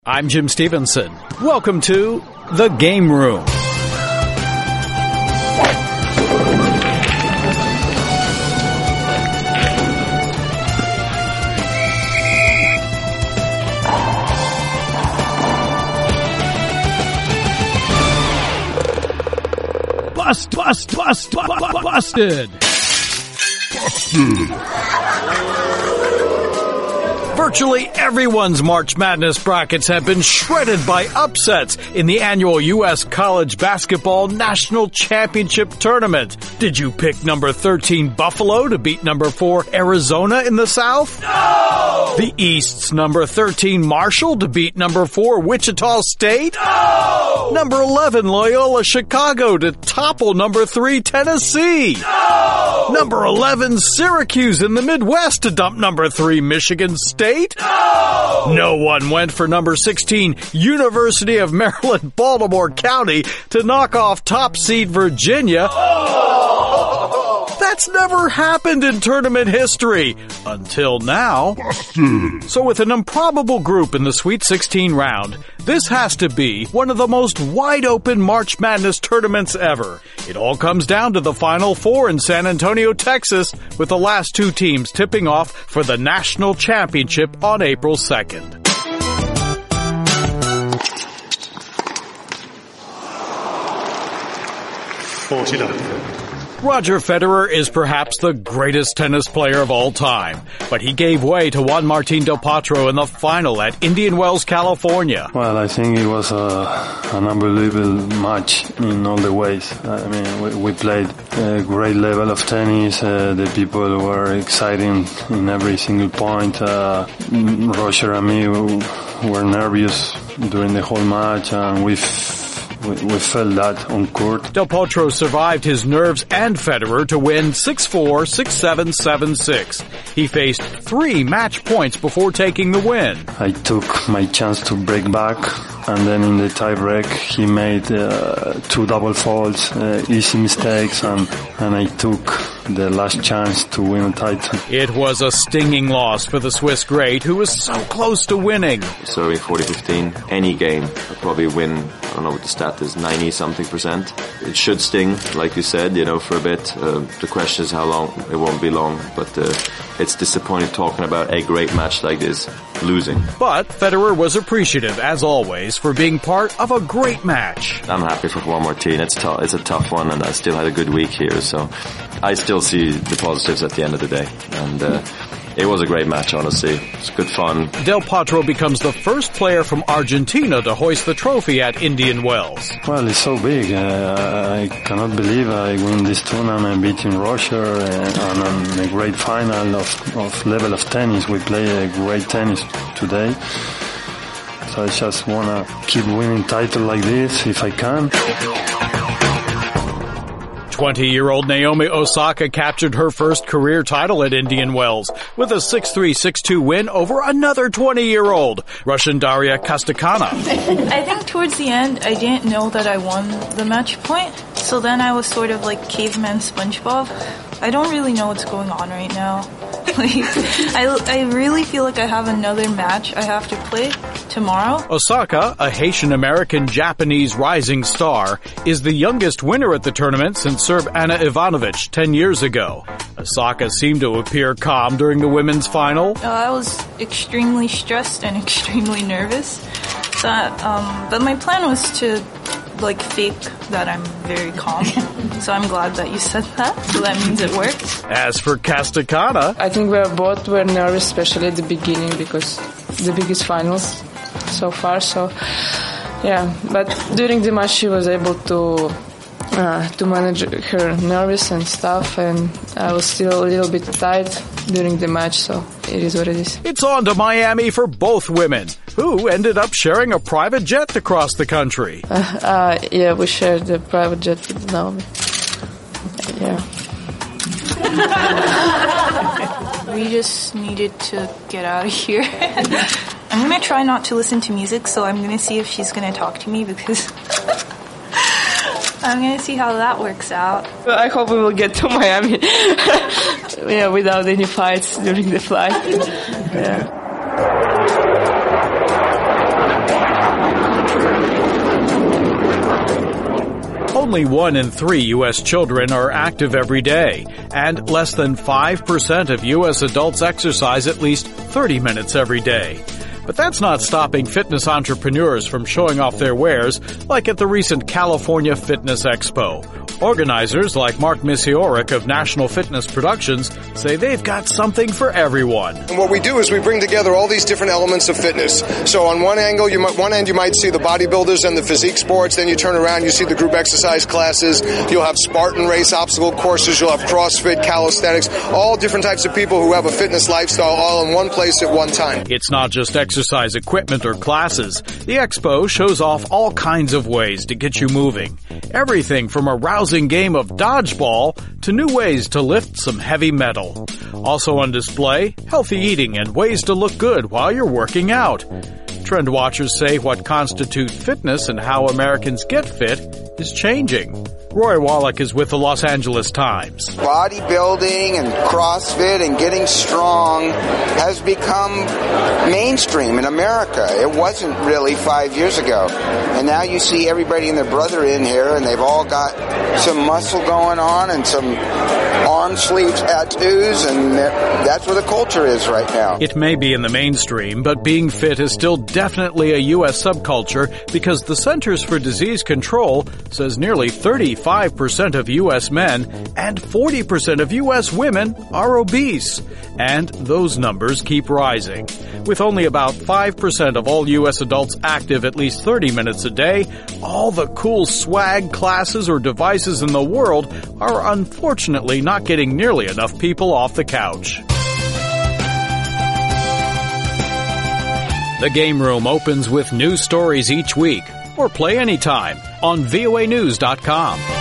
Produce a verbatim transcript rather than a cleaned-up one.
I'm Jim Stevenson. Welcome to The Game Room. Bust, bust, bust, bust, busted. Busted. Virtually everyone's March Madness brackets have been shredded by upsets in the annual U S College Basketball National Championship Tournament. Did you pick number thirteen Buffalo to beat number four Arizona in the South? No! The East's number thirteen Marshall to beat number four Wichita State? No! Number eleven Loyola Chicago to topple number three Tennessee? No! Number eleven Syracuse in the Midwest to dump number three Michigan State? No! No one went for number sixteen University of Maryland Baltimore County to knock off top seed Virginia. Oh! That's never happened in tournament history. Until now. Busted. So with an improbable group in the Sweet sixteen round, this has to be one of the most wide-open March Madness tournaments ever. It all comes down to the Final Four in San Antonio, Texas, with the last two teams tipping off for the national championship on April second. forty-nine. Roger Federer is perhaps the greatest tennis player of all time, but he gave way to Juan Martín del Potro in the final at Indian Wells, California. Well, I think it was a, an unbelievable match in all the ways. I mean, we, we played a great level of tennis. Uh, the people were exciting in every single point. Uh, Roger and me were nervous during the whole match, and we We, we felt that on court. Del Potro survived his nerves and Federer to win six four, six seven, seven six. He faced three match points before taking the win. I took my chance to break back, and then in the tie-break he made uh, two double faults, uh, easy mistakes, and, and I took the last chance to win a title. It was a stinging loss for the Swiss great, who was so close to winning. Serving forty fifteen, any game, I'll probably win, I don't know what the stat is, ninety something percent. It should sting, like you said, you know, for a bit. Uh, the question is how long. It won't be long, but uh, it's disappointing talking about a great match like this, losing. But Federer was appreciative, as always, for being part of a great match. I'm happy for Juan Martín. It's, t- it's a tough one, and I still had a good week here, so I still see the positives at the end of the day. And uh, it was a great match, honestly. It's good fun. Del Potro becomes the first player from Argentina to hoist the trophy at Indian Wells. Well, it's so big. Uh, I cannot believe I win this tournament, beating Roger, uh, and a great final of, of level of tennis. We play a great tennis today. So I just want to keep winning titles like this if I can. twenty-year-old Naomi Osaka captured her first career title at Indian Wells with a six three, six two win over another twenty-year-old, Russian Daria Kastakana. I think towards the end, I didn't know that I won the match point, so then I was sort of like caveman SpongeBob. I don't really know what's going on right now. Like, I, I really feel like I have another match I have to play tomorrow. Osaka, a Haitian-American Japanese rising star, is the youngest winner at the tournament since Serb Ana Ivanovic ten years ago. Osaka seemed to appear calm during the women's final. Uh, I was extremely stressed and extremely nervous. So, um, but my plan was to like fake that I'm very calm. So I'm glad that you said that. So that means it worked. As for Kastakana, I think we are both were nervous, especially at the beginning, because the biggest finals so far. So yeah, but during the match she was able to uh, to manage her nervous and stuff, and I was still a little bit tight during the match. So it is what it is. It's on to Miami for both women, who ended up sharing a private jet to cross the country. Uh, uh, yeah, we shared the private jet with Naomi. Yeah. We just needed to get out of here. I'm going to try not to listen to music, so I'm going to see if she's going to talk to me, because I'm going to see how that works out. I hope we will get to Miami yeah, without any fights during the flight. Yeah. Only one in three U S children are active every day, and less than five percent of U S adults exercise at least thirty minutes every day. But that's not stopping fitness entrepreneurs from showing off their wares, like at the recent California Fitness Expo. Organizers like Mark Misiorek of National Fitness Productions say they've got something for everyone. And what we do is we bring together all these different elements of fitness. So on one angle, you might, one end you might see the bodybuilders and the physique sports. Then you turn around, you see the group exercise classes. You'll have Spartan race obstacle courses. You'll have CrossFit, calisthenics, all different types of people who have a fitness lifestyle all in one place at one time. It's not just exercise equipment or classes. The expo shows off all kinds of ways to get you moving. Everything from a rousing game of dodgeball to new ways to lift some heavy metal. Also on display, healthy eating and ways to look good while you're working out. Trend watchers say what constitutes fitness and how Americans get fit is changing. Roy Wallach is with the Los Angeles Times. Bodybuilding and CrossFit and getting strong has become mainstream in America. It wasn't really five years ago. And now you see everybody and their brother in here, and they've all got some muscle going on and some arm sleeve tattoos, and that's where the culture is right now. It may be in the mainstream, but being fit is still definitely a U S subculture because the Centers for Disease Control says nearly thirty-five percent of U S men and forty percent of U S women are obese. And those numbers keep rising. With only about five percent of all U S adults active at least thirty minutes a day, all the cool swag, classes, or devices in the world are unfortunately not getting nearly enough people off the couch. The Game Room opens with new stories each week, or play anytime on V O A news dot com.